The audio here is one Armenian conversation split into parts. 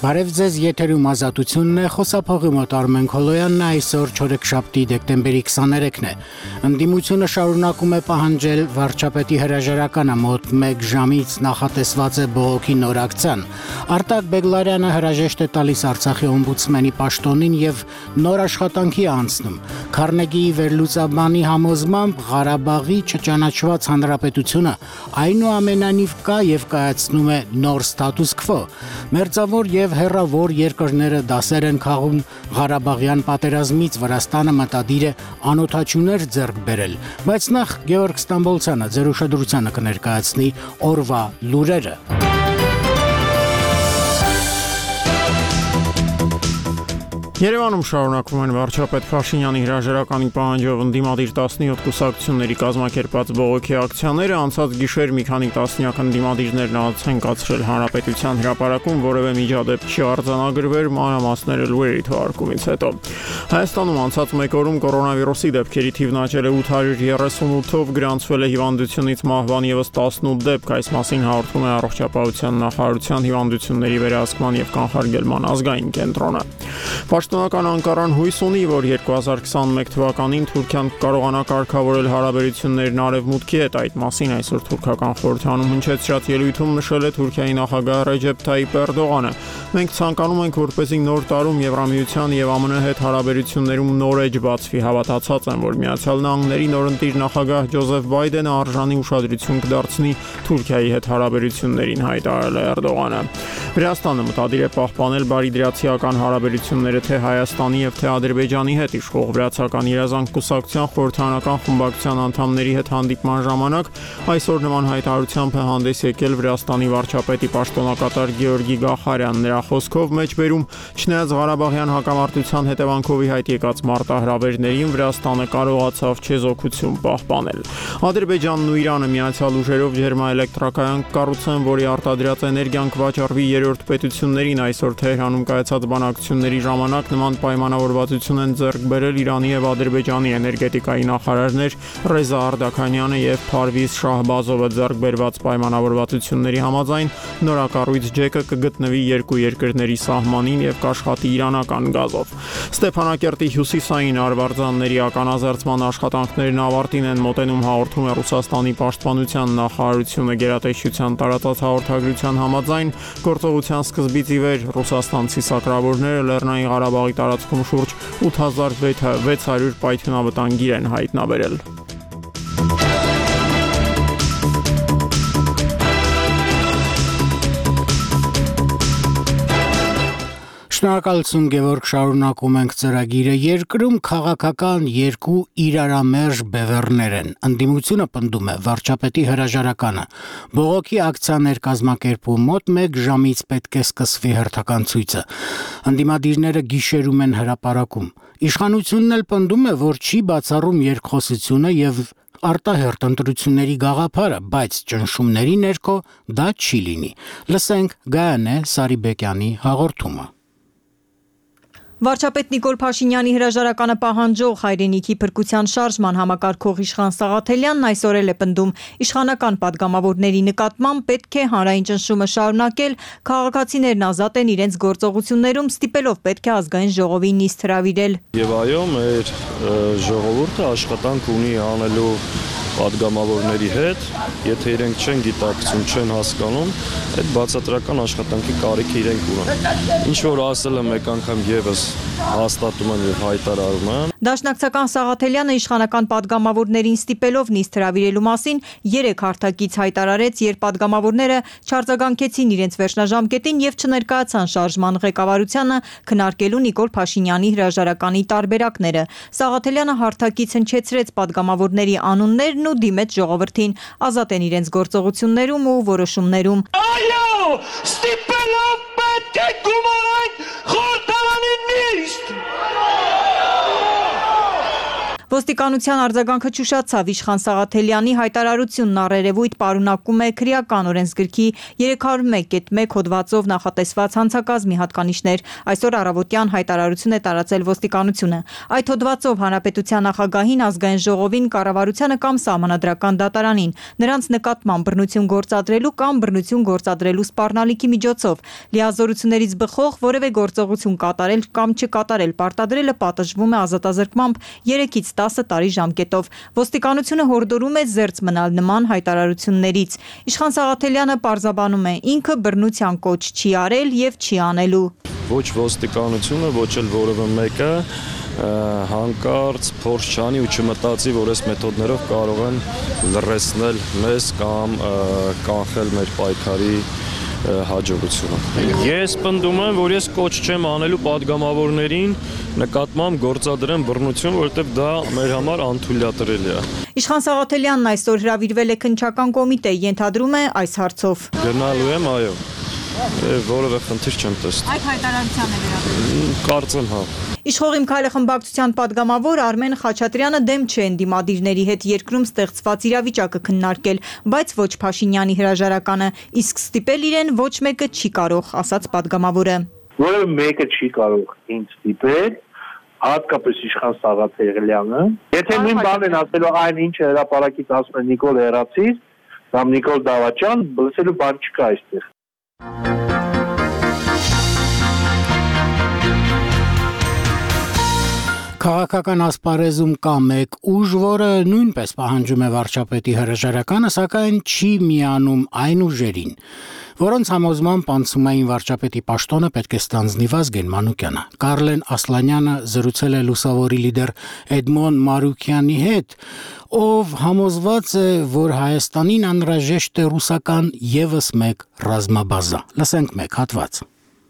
Բարև ձեզ, եթերում ազատությունն է, խոսափողի մոտ Արմեն Քոլոյանն է, այսօր չորեքշաբթի դեկտեմբերի 23-ն է։ Ընդդիմությունը շարունակում է պահանջել վարչապետի հրաժարականը, մոտ 1 ժամից նախատեսված է բողոքի նոր ակցիան։ Արտակ Բեգլարյանը հրաժեշտ է տալիս Արցախի օմբուդսմենի պաշտոնին եւ նոր աշխատանքի անցնում։ Քարնեգիի վերլուծաբանի համոզմամբ Ղարաբաղի չճանաչված հանրապետությունը այնուամենայնիվ կա եւ կայացնում է նոր ստատուս քվո։ Մերձավոր եւ հեռավոր երկրները դասեր են քաղում Ղարաբաղյան պատերազմից, Վրաստանը մտադիր է անօթաչուներ ձեռք բերել, բայց նախ Գեորգ Ստամբոլցյանը ձեր ուշադրությանը կներկայացնի օրվա լուրերը։ Երևանում շարունակվում են վարչապետ Փաշինյանի հրաժարականի պահանջով ընդդիմադիր 17 կուսակցությունների կազմակերպած բողոքի ակցիաները, անցած գիշեր մի քանի տասնյակ ընդդիմադիրներ նահատակ կացրել Հանրապետության հրապարակում, որևէ միջադեպ չի արձանագրվել, մանրամասները լուրերի թողարկումից հետո։ Հայաստանում անցած մեկ օրում կորոնավիրուսի դեպքերի թիվն աճել է 838-ով, գրանցվել է հիվանդությունից մահվան ևս 18 դեպք, այս մասին հաղորդում է Առողջապահության նախարարության հիվանդությունների վերահսկման եւ կանխարգելման ազգային կենտրոնը։ Պաշտոնական Անկարան հույս ունի, որ 2021 թվականին Թուրքիան կարողանա կարգավորել հարաբերություններն Արևմուտքի հետ, այդ մասին այսօր թուրքական խորհրդանում հնչեցրած ելույթում նշել է Թուրքիայի նախագահ Ռեջեփ Թայիփ Էրդողանը։ Մենք ցանկանում ենք, որպեսզի նոր տարում Եվրամիության եւ ԱՄՆ հետ հարաբերություններում նոր էջ բացվի, հավատացած եմ, որ Միացյալ Նահանգների նորընտիր նախագահ Ջոզեֆ Բայդենը արժանի ուշադրություն կդարձնի Թուրքիայի հետ հարաբերություններին, հայտարարել է Էրդողանը։ Վրաստանը մտադիր է պահպանել բարիդրացիական հարաբերությունները թե Հայաստանի եւ թե Ադրբեջանի հետ, իշխող վրացական իրազանք կուսակցության խորհրդարանական խմբակցության անդամների հետ հանդիպման ժամանակ այսօր նման հայտարարությամբ է հանդես եկել Վրաստանի վարչապետի պաշտոնակատար Գեորգի Գախարյանն։ Նրա խոսքով մեջբերում, չնայած Ղարաբաղյան հակամարտության հետևանքով ի հայտ եկած մարտահրավերներին, Վրաստանը կարողացավ չեզոքություն պահպանել։ Ադրբեջանն ու Իրանը միացյալ ուժերով ջերմաէլեկտրակայան կառուցեն, որի արտադրած էներգիան կվաճառվի երրորդ պետություններին, այսօր Թեհրանում կայացած բանակցությունների ժամանակ նման պայմանավորվածություն են ձեռք բերել Իրանի եւ Ադրբեջանի էներգետիկայի նախարարներ Ռեզա Արդաքանյանը եւ Փարվիզ Շահբազովը։ Ձեռք բերված պայմանավորվածությունների համաձայն նորակառույց ջեկը կգտնվի երկու երկրների սահմանին եւ կաշխատի իրանական գազով։ Ստեփանակերտի հյուսիսային արվարձանների ականազերծման աշխատանքներն ավարտին են մոտենում, հաղորդում է Ռուսաստանի պաշտպանության նախարարությունը։ Գերատեսչության տարածած հաղորդագրության համաձայն գործողության սկզբից ի վեր ռուսաստանցի սակրավորները Լեռնային Ղարաբաղի տարածքում շուրջ 8600 պայթյունավտանգիր են հայտնաբերել։ Շնորհակալություն Գևորգ, շարունակում ենք ծրագիրը։ Երկրում քաղաքական երկու իրարամերժ բևեռներ են։ Ընդդիմությունը պնդում է վարչապետի հրաժարականը։ Բողոքի ակցիաներ կազմակերպում, մոտ 1 ժամից պետք է սկսվի հերթական ցույցը։ Ընդդիմադիրները գիշերում են հրապարակում։ Իշխանությունն էլ պնդում է, որ չի բացառում երկխոսությունը եւ արտահերտ ընտրությունների գաղափարը, բայց ճնշումների ներքո դա չի լինի։ Լսենք Գայանե Սարիբեկյանի հաղորդումը։ Վարչապետ Նիկոլ Փաշինյանի հրաժարականը պահանջող Հայրենիքի փրկության շարժման համակարգող Իշխան Սաղաթելյանն այսօր էլ է պնդում իշխանական падգամավորների նկատմամբ պետք է հանրային ճնշումը շարունակել, քաղաքացիներն ազատ են իրենց գործողություններում, ստիպելով պետք է ազգային ժողովի նիստ հրավիրել։ Եվ այո, մեր ժողովուրդը աշխատանք ունի անելու падգամավորների հետ, եթե իրենք չեն գիտակցում, չեն հասկանում, այդ բացատրական աշխատանքի կարիքը իրենք ունեն։ Ինչ որ ասել եմ մեկ անգամ եւս հաստատում եմ եւ հայտարարում եմ։ Դաշնակցական Սաղաթելյանը իշխանական падգամավորներին ստիպելով նիստ հրավիրելու մասին 3 հարթակից հայտարարեց, երբ падգամավորները չարձագանքեցին իրենց վերջնաժամկետին եւ չներկայացան շարժման ղեկավարությանը քննարկելու Նիկոլ Փաշինյանի հրաժարականի տարբերակները։ Սաղաթելյանը հարթակից հնչեցրեց падգամավորների անուններն ու դիմեց ժողովրդին ազատ են իրենց գործողություններում ու որոշումներում։ Այո, ստիպելով պետք է գումարենք խորհրդարանի նիստ։ Ոստիկանության արձագանքը ճուշացավ Իշխան Սաղաթելյանի հայտարարությունն առերևույթ պարունակում է քրեական օրենսգրքի 301.1 հոդվածով նախատեսված հանցակազմի հատկանիշներ, այսօր առավոտյան հայտարարություն է տարածել ոստիկանությունը։ Այդ հոդվածով հանրապետության նախագահին, ազգային ժողովին, կառավարությանը կամ սահմանադրական դատարանին նրանց նկատմամբ բռնություն գործադրելու կամ բռնություն գործադրելու սպառնալիքի միջոցով լիազորություններից բխող որևէ գործողություն կատարել կամ չկատարել պարտադրելը պատժվում է ազատազրկմամբ 3-ից 10 տարի ժամկետով։ Ոստիկանությունը հորդորում է զերծ մնալ նման հայտարարություններից։ Իշխան Սաղաթելյանը պարզաբանում է, ինքը բռնության կոչ չի արել եւ չի անելու։ Ոչ ոստիկանությունը, ոչ էլ որևէ մեկը հանկարծ փորձ չանի ու չմտածի, որ այս մեթոդներով կարող են լրացնել մեզ կամ կանխել մեր պայքարի հաջողությունը։ Ես պնդում եմ, որ ես կոչ չեմ անելու падգամավորներին նկատմամբ գործադրեն բռնություն, որովհետև դա մեր համար անթույլատրելի է։ Իշխան Սաղաթելյանն այսօր հրավիրվել է քննչական կոմիտե, ենթադրում է այս հարցով։ Գնալու եմ, այո։ Որևէ խնդիր չեմ տեսնում։ Այդ հայտարարությանը վերաբերում։ Կարծեմ, հա։ Իշխողիմ քայլը խմբակցության падգամավոր Արմեն Խաչատրյանը դեմ չէ ընդդիմադիրների հետ երկրում ստեղծված իրավիճակը քննարկել, բայց ոչ Փաշինյանի հրաժարականը, իսկ ստիպել իրեն ոչ մեկը չի կարող, ասաց падգամավորը։ Որևէ մեկը չի կարող ինձ ստիպել, հատկապես Իշխան Սաղաթելյանը։ Եթե նույն բանն են ասելու այն ինչը հրապարակից ասում է Նիկոլ Հերացիս կամ Նիկոլ Դավաճան, լսելու բան չկա այստեղ։ Քաղաքական ասպարեզում կա մեկ ուժ, որը նույնպես պահանջում է վարչապետի հրաժարականը, սակայն չի միանում այն ուժերին, որոնց համոզմամբ անցումային վարչապետի պաշտոնը պետք է ստանձնի Վազգեն Մանուկյանը։ Կարլեն Ասլանյանը զրուցել է լուսավորի լիդեր Էդմոն Մարուկյանի հետ, ով համոզված է, որ Հայաստանին անհրաժեշտ է ռուսական ևս մեկ ռազմաբազա։ Լսենք մեկ հատված։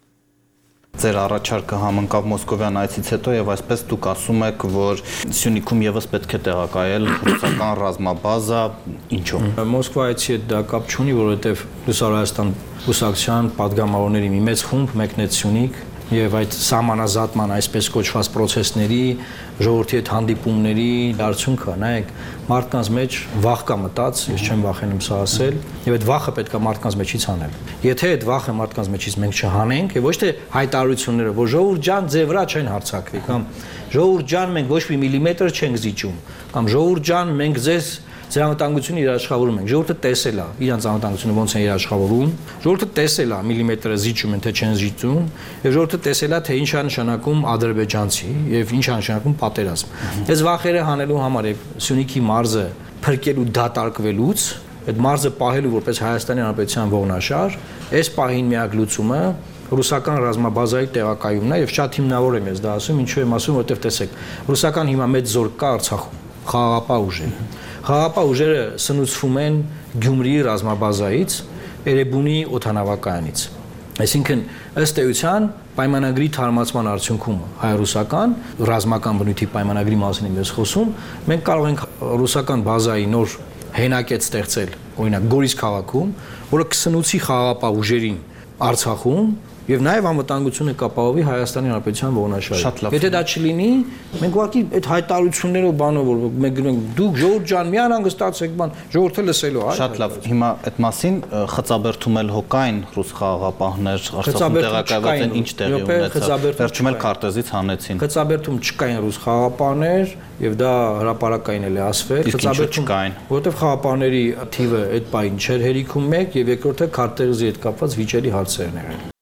Ձեր առաջարկը համընկավ Մոսկովյան այցից հետո եւ այսպես դուք ասում եք, որ Սյունիքում եւս պետք է տեղակայել ռուսական ռազմաբազա, ինչու՞։ Մոսկվայից հետ դա կապ չունի, որովհետեւ Ռուսաստան ռուսական падգամավորների մի մեծ խումբ մեկնեց Սյունիք եւ այդ սահմանազատման այսպես կոչված process-ների, ժողովրդի հետ հանդիպումների արդյունքը, նայեք, մարդկանց մեջ վախ կա մտած, ես չեմ վախենում սա ասել, եւ այդ վախը պետք է մարդկանց մեջից հանել։ Եթե այդ վախը մարդկանց մեջից մենք չհանենք, եւ ոչ թե հայտարարությունները, որ ժողովուրդ ջան, ձեր վրա չեն հարձակվի, կամ ժողովուրդ ջան, մենք ոչ մի միլիմետր չենք զիջում, կամ ժողովուրդ ջան, մենք ձեզ Ձեր անվտանգությունը երաշխավորում ենք։ Ժողովուրդը տեսել է իրանց անվտանգությունը ոնց է երաշխավորում։ Ժողովուրդը տեսել է միլիմետրը զիջում են թե չեն զիջում, եւ ժողովուրդը տեսել է թե ինչ է նշանակում ադրբեջանցի եւ ինչ է նշանակում պատերազմ։ Այս վախերը հանելու համար եւ Սյունիքի մարզը փրկելու դատարկվելուց, այդ մարզը պահելու որպես Հայաստանի Հանրապետության ողնաշար, այս պահին միակ լուծումը ռուսական ռազմաբազայի տեղակայումն է եւ շատ հիմնավոր եմ ես դա ասում, ինչու եմ ասում, որովհետեւ տեսեք, ռուսական հիմա մեծ զորք կա Արցախում, խաղաղապահ ուժեր։ Խաղաղապահ ուժերը սնուցվում են Գյումրիի ռազմաբազայից, Էրեբունի օդանավակայանից։ Այսինքն ըստ էության պայմանագրի թարմացման արդյունքում հայ-ռուսական ռազմական բնույթի պայմանագրի մասին եմ ես խոսում, մենք կարող ենք ռուսական բազայի նոր հենակետ ստեղծել, օրինակ Գորիս քաղաքում, որը կսնուցի խաղաղապահ ուժերին Արցախում եւ նաեւ անվտանգությունը կապահովի Հայաստանի Հանրապետության ողնաշարը։ Եթե դա չլինի, մենք ուղղակի այդ հայտարարություններով բանով որ մենք գնանք դուք ժողովուրդ ջան մի անհանգստացեք բան, ժողովուրդը լսելու է։ Շատ լավ։ Հիմա այդ մասին խծաբերդում էլ հոկային ռուս խաղաղապահներ Արցախում տեղակայված են, ինչ տեղի ունեցավ։ Վերջում էլ քարտեզից հանեցին։ Խծաբերդում չկային ռուս խաղաղապահներ եւ դա հրապարակային էլ է ասվել։ Խծաբերդում չկային, որովհետեւ խաղաղապահների թիվը այդ պահին չէր հերիքում մեկ եւ երկրորդը քարտեզի հետ կապված վիճելի հարցեր են եղել։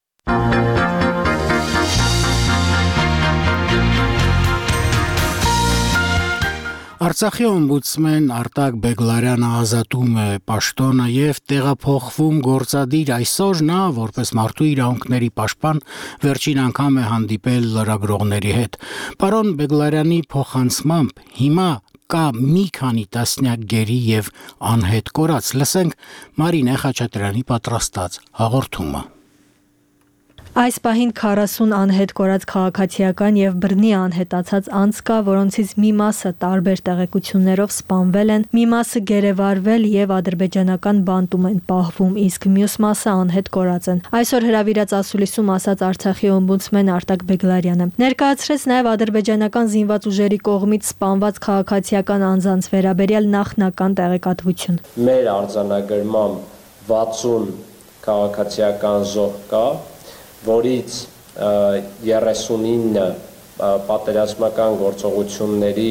Արցախի օմբուդսմեն Արտակ Բեգլարյանը ազատում է պաշտոնը եւ տեղափոխվում գործադիր այսօր նա որպես մարդու իրավունքների պաշտպան վերջին անգամ է հանդիպել լրագրողների հետ։ Պարոն Բեգլարյանի փոխանցմամբ հիմա կա մի քանի տասնյակ գերի եւ անհետ կորած։ Լսենք Մարինե Խաչատրյանի պատրաստած հաղորդումը։ Այս պահին 40 անհետ կորած քաղաքացիական եւ բռնի անհետացած անձ կա, որոնցից մի մասը տարբեր տեղեկություններով սպանվել են, մի մասը գերեվարվել եւ ադրբեջանական բանտում են պահվում, իսկ մյուս մասը անհետ կորած են։ Այսօր հրավիրած ասուլիսում ասաց Արցախի օմբուդսմեն Արտակ Բեգլարյանը։ Ներկայացրեց նաեւ ադրբեջանական զինված ուժերի կողմից սպանված քաղաքացիական անձանց վերաբերյալ նախնական տեղեկատվություն։ Մեր արձանագրմամբ 60 քաղաքացիական զոհ կա, որից 39 պատերազմական գործողությունների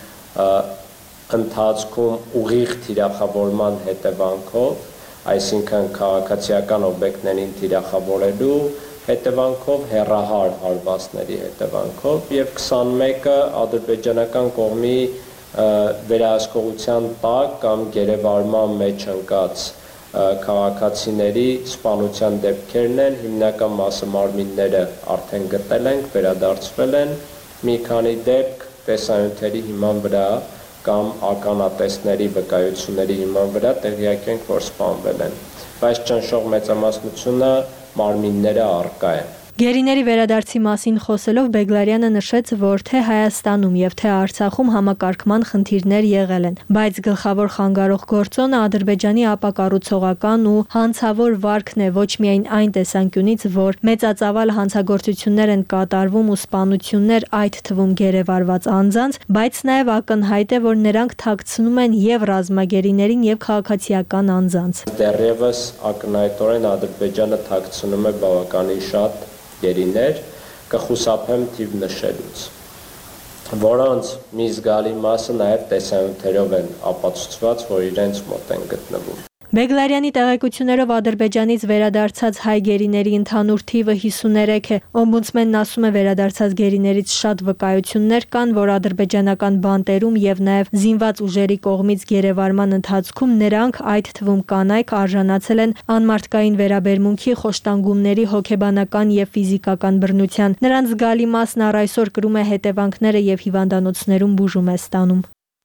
ընթացքում ուղիղ թիրախավորման հետևանքով, այսինքն քաղաքացիական օբյեկտներին թիրախավորելու հետևանքով, հեռահար հարվածների հետևանքով եւ 21-ը ադրբեջանական կողմի վերահսկողության տակ կամ գերեվարման մեջ ընկած քաղաքացիների սպանության դեպքերն են, հիմնական մասը մարմինները արդեն գտել ենք, վերադարձվել են, մի քանի դեպք տեսանյութերի հիման վրա կամ ականատեսների վկայությունների հիման վրա տեղյակ ենք, որ սպանվել են, բայց ճնշող մեծամասնությունը մարմինները առկա են։ Գերիների վերադարձի մասին խոսելով Բեգլարյանը նշեց, որ թե Հայաստանում եւ թե Արցախում համակարգման խնդիրներ եղել են, բայց գլխավոր խանգարող գործոնը Ադրբեջանի ապակառուցողական ու հանցավոր վարքն է ոչ միայն այն տեսանկյունից, որ մեծածավալ հանցագործություններ են կատարվում ու սպանություններ, այդ թվում գերեվարված անձանց, բայց նաեւ ակնհայտ է, որ նրանք թաքցնում են եւ ռազմագերիներին եւ քաղաքացիական անձանց։ Դեռևս ակնհայտորեն Ադրբեջանը թաքցնում է բավականին շատ գերիներ, կխուսափեմ թիվ նշելուց, որոնց մի զգալի մասը նաև տեսանյութերով են ապացուցված, որ իրենց մոտ են գտնվում։ Բեգլարյանի տեղեկություններով Ադրբեջանից վերադարձած հայ գերիների ընդհանուր թիվը 53 է։ Օմբուդսմենն ասում է, վերադարձած գերիներից շատ վկայություններ կան, որ ադրբեջանական բանտերում եւ նաեւ զինված ուժերի կողմից գերեվարման ընթացքում նրանք, այդ թվում կանայք, արժանացել են անմարդկային վերաբերմունքի, խոշտանգումների, հոգեբանական եւ ֆիզիկական բռնության։ Նրանց զգալի մասն առ այսօր կրում է հետևանքները եւ հիվանդանոցներում բուժում է ստանում։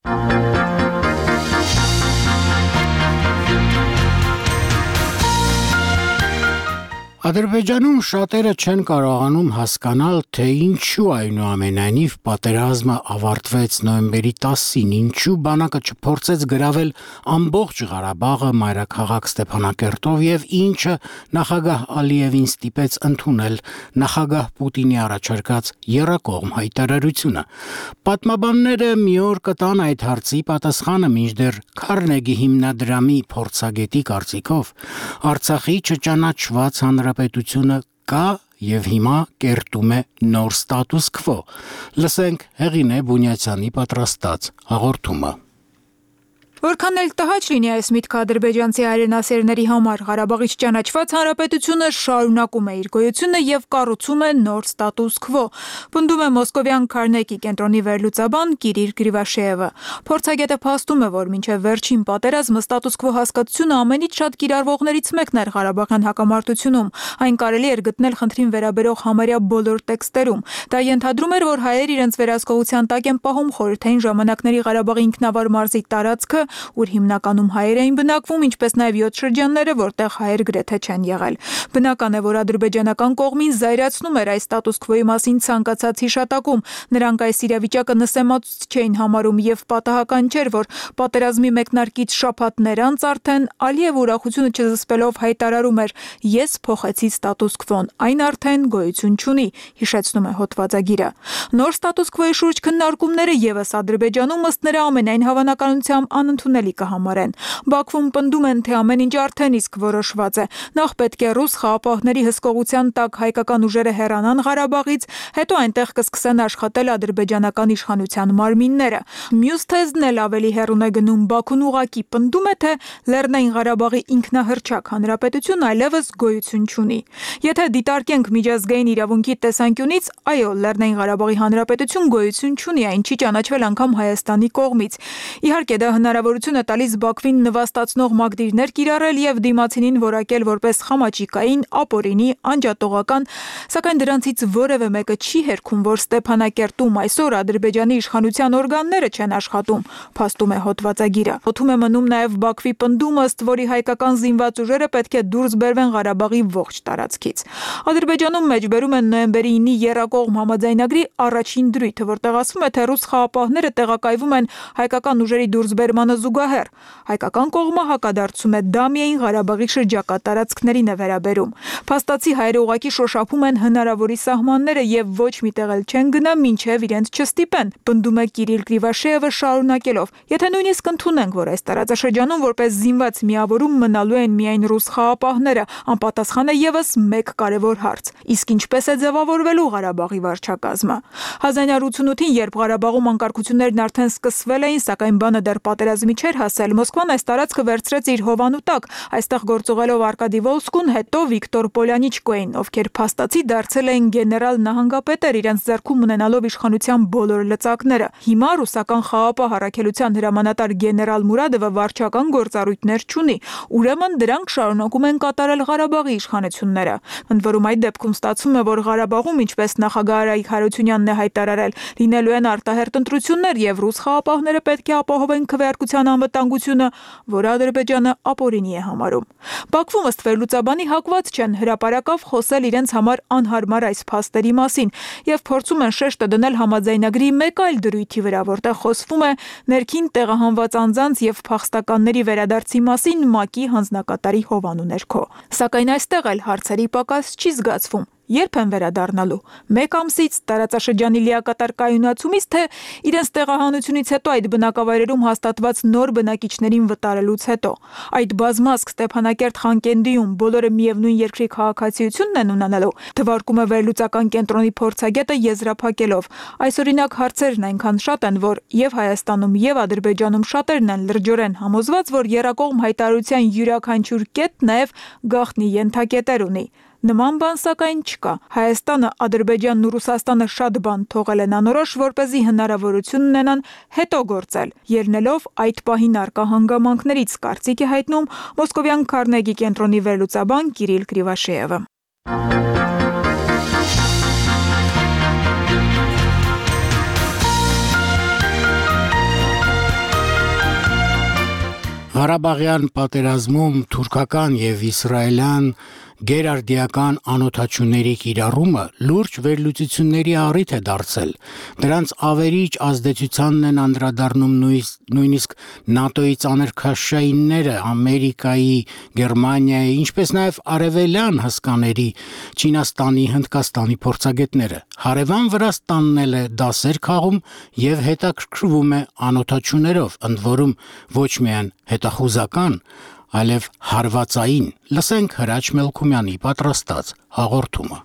Ադրբեջանում շատերը չեն կարողանում հասկանալ, թե ինչու այնուամենայնիվ պատերազմը ավարտվեց նոյեմբերի 10-ին, ինչու բանակը չփորձեց գրավել ամբողջ Ղարաբաղը, մայրաքաղաք Ստեփանակերտով եւ ինչը նախագահ Ալիևին ստիպեց ընդունել նախագահ Պուտինի առաջարկած եռակողմ հայտարարությունը։ Պատմաբանները մի օր կտան այդ հարցի պատասխանը, մինչդեռ Քարնեգի հիմնադրամի փորձագետի կարծիքով Արցախի չճանաչված հանրապետությունը կա եւ հիմա կերտում է նոր ստատուս քվո։ Լսենք Հեղինե Բունյացյանի պատրաստած հաղորդումը։ Որքան էլ տհաճ լինի այս միտքը ադրբեջանցի հայրենասերների համար, Ղարաբաղից ճանաչված հանրապետությունը շարունակում է իր գոյությունը եւ կառուցում է նոր ստատուս քվո, պնդում է Մոսկովյան Քարնեգի կենտրոնի վերլուծաբան Կիրիլ Գրիվաշեևը։ Փորձագետը փաստում է, որ մինչև վերջին պատերազմը ստատուս քվո հասկացությունը ամենից շատ կիրառվողներից մեկն էր Ղարաբաղյան հակամարտությունում։ Այն կարելի էր գտնել խնդրին վերաբերող համարյա բոլոր տեքստերում։ Դա ենթադրում էր, որ հայեր իրենց վերահսկողության տակ են պահում խորհրդային ժամանակների Ղարաբաղի ինքնավար մարզի տարածքը, ուր հիմնականում հայեր էին բնակվում, ինչպես նաև 7 շրջանները, որտեղ հայեր գրեթե չեն եղել։ Բնական է, որ ադրբեջանական կողմին զայրացնում էր այս ստատուս քվոյի մասին ցանկացած հիշատակում։ Նրանք այս իրավիճակը նսեմացուցիչ չէին համարում եւ պատահական չէր, որ պատերազմի մեկնարկից շաբաթներ անց արդեն Ալիևը ուրախությունը չզսպելով հայտարարում էր. «Ես փոխեցի ստատուս քվոն, այն արդեն գոյություն չունի», հիշեցնում է հոդվածագիրը։ Նոր ստատուս քվոյի շուրջ քննարկումները եւս Ադրբեջանում ըստ նրա ամենայն հավանականությամբ անընդունելի կհամարեն։ Բաքվում պնդում են, թե ամեն ինչ արդեն իսկ որոշված է։ Նախ պետք է ռուս խաղապահների հսկողության տակ հայկական ուժերը հեռանան Ղարաբաղից, հետո այնտեղ կսկսեն աշխատել ադրբեջանական իշխանության մարմինները։ Մյուս թեզն էլ ավելի հեռուն է գնում։ Բաքուն ուղղակի պնդում է, թե Լեռնային Ղարաբաղի ինքնահռչակ հանրապետություն այլևս գոյություն չունի։ Եթե դիտարկենք միջազգային իրավունքի տեսանկյունից, այո, Լեռնային Ղարաբաղի հանրապետություն գոյություն չունի, այն չի ճանաչվել անգամ Հայաստանի կողմից։ Իհարկե դա հնարավոր հնարավորություն է տալիս Բաքվին նվաստացնող մակդիրներ կիրառել եւ դիմացինին որակել որպես խամաճիկային, ապօրինի, անջատողական, սակայն դրանցից որևէ մեկը չի հերքում, որ Ստեփանակերտում այսօր Ադրբեջանի իշխանության օրգանները չեն աշխատում, փաստում է հոդվածագիրը։ Օդում է մնում նաեւ Բաքվի պնդումը, ըստ որի հայկական զինված ուժերը պետք է դուրս բերվեն Ղարաբաղի ողջ տարածքից։ Ադրբեջանում մեջբերում են նոյեմբերի 9-ի Եռակողմ համաձայնագրի առաջին դրույթը, որտեղ ասվում է, թե ռուս խաղապահները տեղակայվում են հայկական ուժերի դուրսբերմանը զուգահեռ։ Հայկական կողմը հակադարձում է դա միայն Ղարաբաղի շրջակա տարածքներին է վերաբերում։ Փաստացի հայերը ուղղակի շոշափում են հնարավորի սահմանները եւ ոչ մի տեղ էլ չեն գնա, մինչեւ իրենց չստիպեն, պնդում է Կիրիլ Կրիվաշեևը շարունակելով. Եթե նույնիսկ ընդունենք, որ այս տարածաշրջանում որպես զինված միավորում մնալու են միայն ռուս խաղապահները, անպատասխան է եւս մեկ կարևոր հարց. իսկ ինչպես է ձևավորվելու Ղարաբաղի վարչակազմը։ 1988-ին, երբ Ղարաբաղում անկարգություններն արդեն սկսվել էին, սակայն բանը դեռ պատերազմի չէր հասել, Մոսկվան այս տարածքը վերցրեց իր հովանու տակ, այստեղ գործողելով Արկադի Վոլսկուն, հետո Վիկտոր Պոլյանիչկոին, ովքեր փաստացի դարձել էին գեներալ նահանգապետեր, իրենց ձեռքում ունենալով իշխանության բոլոր լծակները։ Հիմա ռուսական խաղապահ առաքելության հրամանատար գեներալ Մուրադովը վարչական գործառույթներ չունի, ուրեմն դրանք շարունակում են կատարել Ղարաբաղի իշխանությունները։ Ընդ որում այդ դեպքում ստացվում է, որ Ղարաբաղում, ինչպես նախագահ Արայիկ Հարությունյանն է հայտարարել, լինելու են արտահերտ ընտրություններ եւ ռուս խաղապահները պետք է ապահովեն քվեարկության անվտանգությունը, որը Ադրբեջանը ապօրինի է համարում։ Բաքվում ըստ վերլուծաբանի հակված չեն հրապարակավ խոսել իրենց համար անհարմար այս փաստերի մասին եւ փորձում են շեշտը դնել համաձայնագրի մեկ այլ դրույթի վրա, որտեղ խոսվում է ներքին տեղահանված անձանց եւ փախստականների վերադարձի մասին ՄԱԿ-ի հանձնակատարի հովանու ներքո։ Սակայն այստեղ էլ հարցերի պակաս չի զգացվում։ Երբ են վերադառնալու։ Մեկ ամսից, տարածաշրջանի լիակատար կայունացումից, թե իրենց տեղահանությունից հետո այդ բնակավայրերում հաստատված նոր բնակիչներին վտարելուց հետո։ Այդ բազմազգ Ստեփանակերտ Խանկենդիում բոլորը միևնույն երկրի քաղաքացիությունն են ունենալու, թվարկում է վերլուծական կենտրոնի փորձագետը եզրափակելով։ Այս օրինակ հարցերն այնքան շատ են, որ եւ Հայաստանում եւ Ադրբեջանում շատերն են լրջորեն համոզված, որ Եռակողմ հայտարարության յուրաքանչյուր կետ նաեւ գաղտնի ենթակետեր ունի։ Նման բան սակայն չկա։ Հայաստանը, Ադրբեջանն ու Ռուսաստանը շատ բան թողել են անորոշ, որպեսզի հնարավորություն ունենան հետո գործել, ելնելով այդ պահին առկա հանգամանքներից, կարծիք է հայտնում Մոսկովյան Քարնեգի կենտրոնի վերլուծաբան Կիրիլ Կրիվաշեևը։ Ղարաբաղյան պատերազմում թուրքական եւ իսրայելյան գերարդիական անօթաչուների կիրառումը լուրջ վերլուծությունների առիթ է դարձել։ Դրանց ավերիչ ազդեցությանն են անդրադառնում նույնիսկ ՆԱՏՕ-ի ծանրքաշայինները, Ամերիկայի, Գերմանիայի, ինչպես նաև արևելյան հսկաների, Չինաստանի, Հնդկաստանի փորձագետները։ Հարևան Վրաստանն էլ է դասեր քաղում եւ հետաքրքրվում է անօթաչուներով, ընդ որում ոչ միայն հետախուզական, այլև հարվածային։ Լսենք Հրաչ Մելքումյանի պատրաստած հաղորդումը։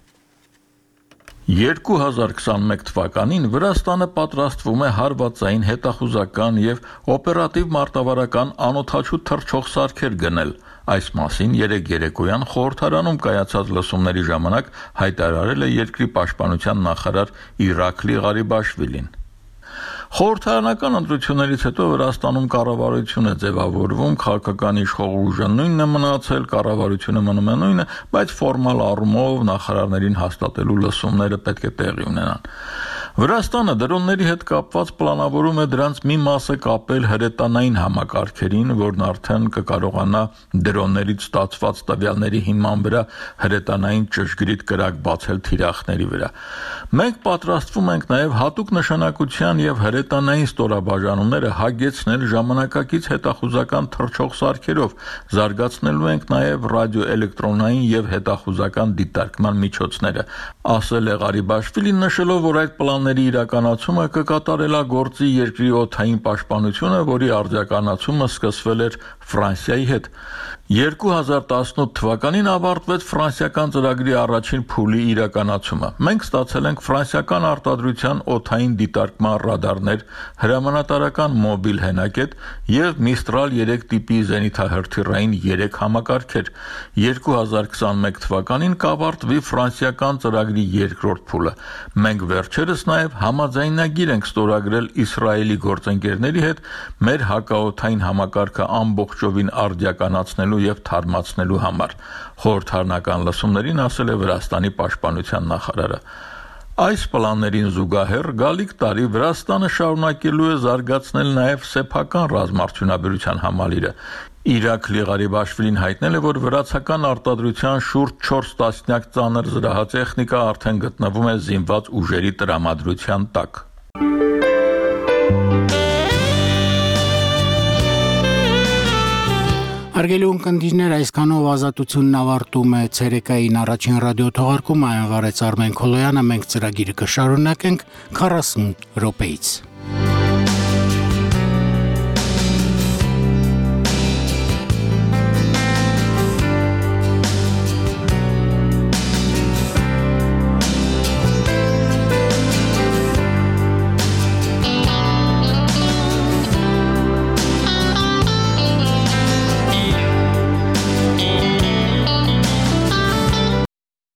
2021 թվականին Վրաստանը պատրաստվում է հարվածային հետախուզական եւ օպերատիվ մարտավարական անօթաչու թռչող սարքեր գնել։ Այս մասին երեկ երեկոյան խորհրդարանում կայացած լսումների ժամանակ հայտարարել է երկրի պաշտպանության նախարար Իրաքլի Ղարիբաշվիլին։ Խորհրդարանական ընտրություններից հետո Վրաստանում կառավարություն է ձևավորվում, քաղաքական իշխող ուժը նույնն է մնացել, կառավարությունը մնում է նույնը, բայց ֆորմալ առումով նախարարներին հաստատելու լսումները պետք է տեղի ունենան։ Վրաստանը դրոնների հետ կապված պլանավորում է դրանց մի մասը կապել հրետանային համակարգերին, որն արդեն կկարողանա դրոններից ստացված տվյալների հիման վրա հրետանային ճշգրիտ կրակ բացել թիրախների վրա։ Մենք պատրաստվում ենք նաև հատուկ նշանակության եւ հրետանային ստորաբաժանումները հագեցնել ժամանակակից հետախուզական թռչող սարքերով, զարգացնելու ենք նաև ռադիոէլեկտրոնային եւ հետախուզական դիտարկման միջոցները, ասել է Ղարիբաշվիլին, նշելով, որ այդ պլանների իրականացումը կկատարելագործի երկրի օդային պաշտպանությունը, որի արդիականացումը սկսվել էր Ֆրանսիայի հետ։ 2018 թվականին ավարտվեց ֆրանսիական ծրագրի առաջին փուլի իրականացումը։ Մենք ստացել ենք ֆրանսիական արտադրության օդային դիտարկման ռադարներ, հրամանատարական մոբիլ հենակետ եւ Mistral 3 տիպի զենիթահրթիռային 3 համակարգեր։ 2021 թվականին կավարտվի ֆրանսիական ծրագրի երկրորդ փուլը։ Մենք վերջերս նաև համաձայնագիր ենք ստորագրել Իսրայելի գործընկերների հետ մեր հակաօդային համակարգը ամբողջովին արդիականացնելու եւ թարմացնելու համար, խորհրդարանական լսումներին ասել է Վրաստանի պաշտպանության նախարարը։ Այս պլաններին զուգահեռ գալիք տարի Վրաստանը շարունակելու է զարգացնել նաև սեփական ռազմարդյունաբերության համալիրը։ Իրաք Լիղարիբաշվիլին հայտնել է, որ վրացական արտադրության շուրջ 4 տասնյակ ծանր զրահատեխնիկա արդեն գտնվում է զինված ուժերի տրամադրության տակ։ Հարգելի ունկնդիրներ, այսքանով ազատությունն ավարտում է ցերեկային առաջին ռադիոթողարկումը, այն վարեց Արմեն Քոլոյանը, մենք ծրագիրը կշարունակենք 40 րոպեից։